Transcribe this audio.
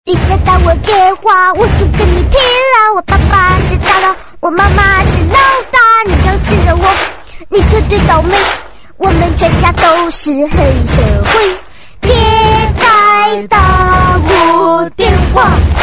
你再打我电话，我就跟你拼了！我爸爸是大佬，我妈妈是老大，你要是惹我，你绝对倒霉。我们全家都是黑社会，别再打我电话。